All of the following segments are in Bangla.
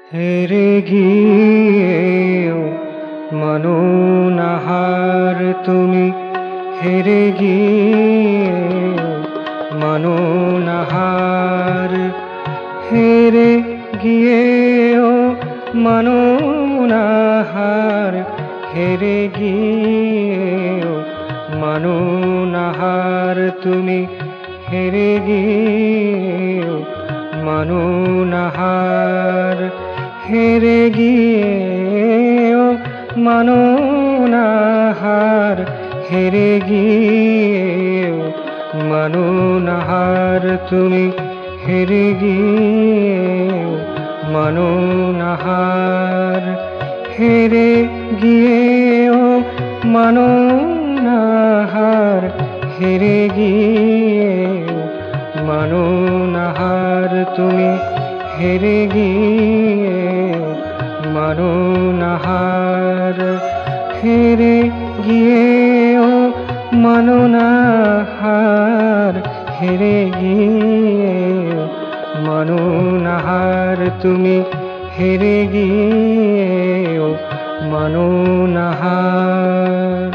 হেরে গিয়েও মানো না হার তুমি, হেরে গিয়েও মানো না হার, হেরে গিয়েও মানো না হার, হেরে গিয়েও মানো না হার তুমি, হেরে গিয়েও মানো না হার, হেরে গিয়েও মানো না হার, হেরে গিয়েও মানো না হার তুমি, হেরে গিয়েও মানো না হার, হেরে গিয়েও মানো না হার, হেরে গিয়েও মানো না হার তুমি, হেরে গিয়েও মানো না হার, হেরে গিয়েও মানো না হার, হেরে গিয়েও মানো না হার তুমি, হেরে গিয়েও মানো না হার।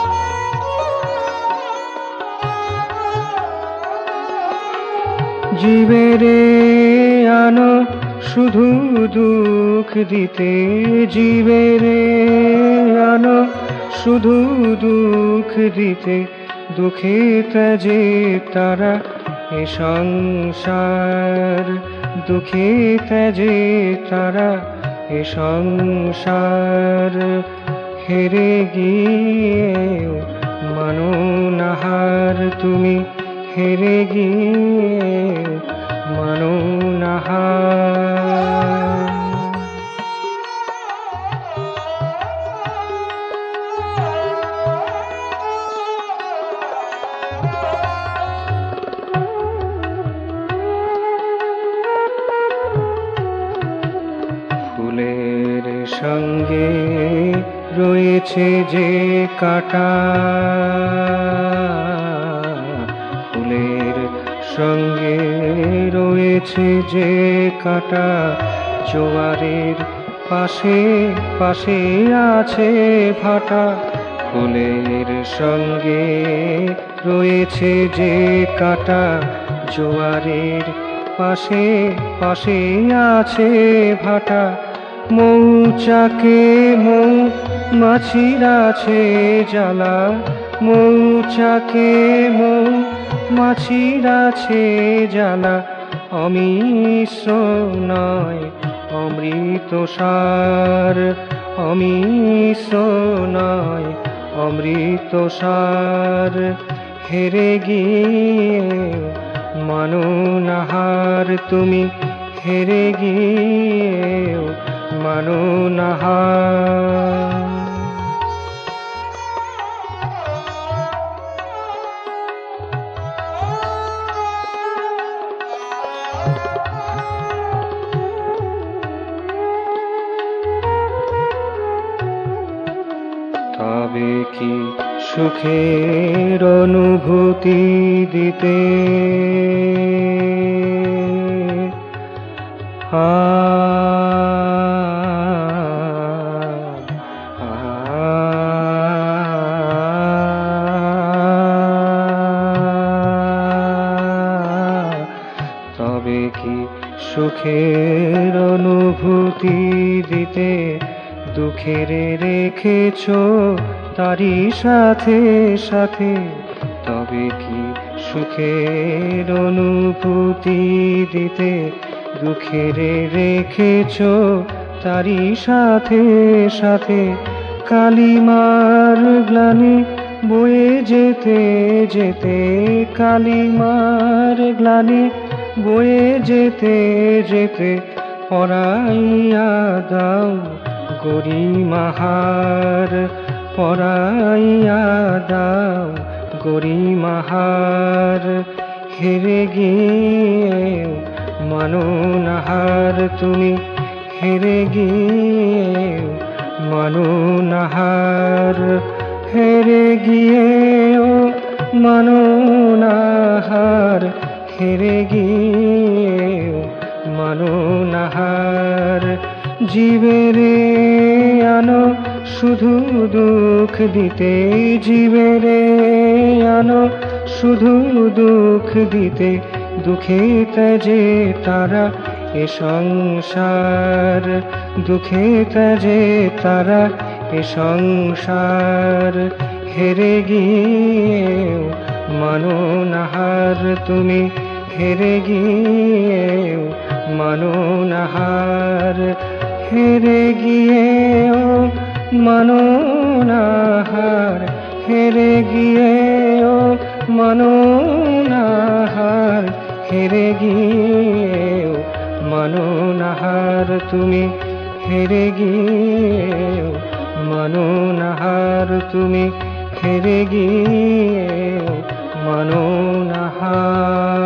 জীবেরে আনো শুধু দুঃখ দিতে, জীবেরে আনো শুধু দুঃখ দিতে, দুঃখে ত্যাজে তারা এ সংসার, দুঃখে ত্যাজে তারা এ সংসার, হেরে গিয়েও মানো না হার তুমি, হেরে গিয়েও মানো না হার। ফুলের সঙ্গে রয়েছে যে কাঁটা, ফুলের সঙ্গে রয়েছে যে কাঁটা, জোয়ারের পাশে পাশে আছে ভাটা, ফুলের সঙ্গে রয়েছে যে কাঁটা, জোয়ারের পাশে পাশে আছে ভাটা, মৌচাকে মৌ মাছির আছে জ্বালা, মৌচাকে মৌ মাছির আছে জ্বালা, অমিশ্র নয় অমৃত সার, অমিশ্র নয় অমৃত সার, হেরে গিয়েও মানো না হার তুমি, হেরে গিয়েও মানো না হার। তবে কি সুখের অনুভূতি দিতে, তবে কি সুখের অনুভূতি দিতে, দুঃখের রেখেছ তারি সাথে সাথে, তবে কি সুখের অনুভূতি দিতে, দুঃখের রেখেছ তারি সাথে সাথে, কালিমার গ্লানি বয়ে যেতে যেতে, কালিমার গ্লানি বয়ে যেতে যেতে, পরাইয়া দাও গরিমাহার, পরাইয়া দাও গরিমাহার, হেরে গিয়েও মানো না হার তুমি, হেরে গিয়েও মানো না হার, হেরে গিয়েও মানো না হার, হেরে গিয়েও মানো না হার, জীবেরে আনো শুধু দুঃখ দিতে, জীবেরে আনো শুধু দুঃখ দিতে, দুঃখে ত্যাজে তারা এ সংসার, দুঃখে ত্যাজে তারা এ সংসার। হেরে গিয়েও মানো না হার তুমি, হেরে গিয়েও মানো না হার, হেরে গিয়েও মানো না হার, হেরে গিয়েও মানো না হার, হেরে গিয়েও মানো না হার তুমি, হেরে গিয়েও মানো না হার তুমি, হেরে গিয়েও মানো না হার।